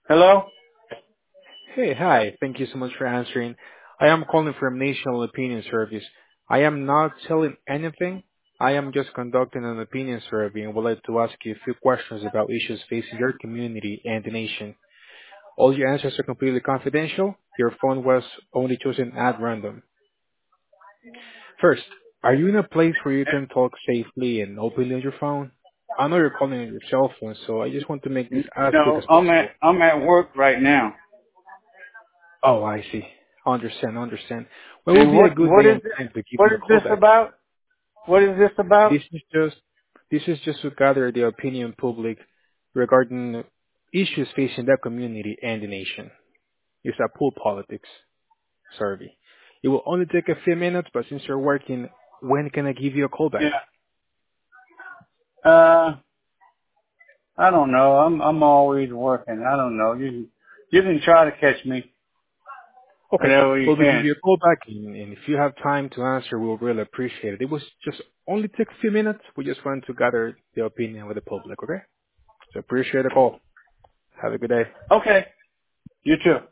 Hello? Hey, hi. Thank you so much for answering. I am calling from National Opinion Service. I am not selling anything. I am just conducting an opinion survey and would like to ask you a few questions about issues facing your community and the nation. All your answers are completely confidential. Your phone was only chosen at random. First, are you in a place where you can talk safely and openly on your phone? I know you're calling on your cell phone, so I just want to make this as quick No, as possible. I'm at work right now. Oh, I see. Understand. When will And be a good what day is and it? time to give What you a is call this back? about? What is this about? This is just this is just to gather the opinion public regarding issues facing the community and the nation. It's a pool politics survey. It will only take a few minutes, but since you're working, when can I give you a call back? Yeah. Uh, I don't know. I'm always working. I don't know. You can try to catch me Okay, whenever you we'll be giving can. you a call back, and if you have time to answer, we'll really appreciate it. It was just only take a few minutes. We just want to gather the opinion of the public, okay? So appreciate the call. Have a good day. Okay. You too.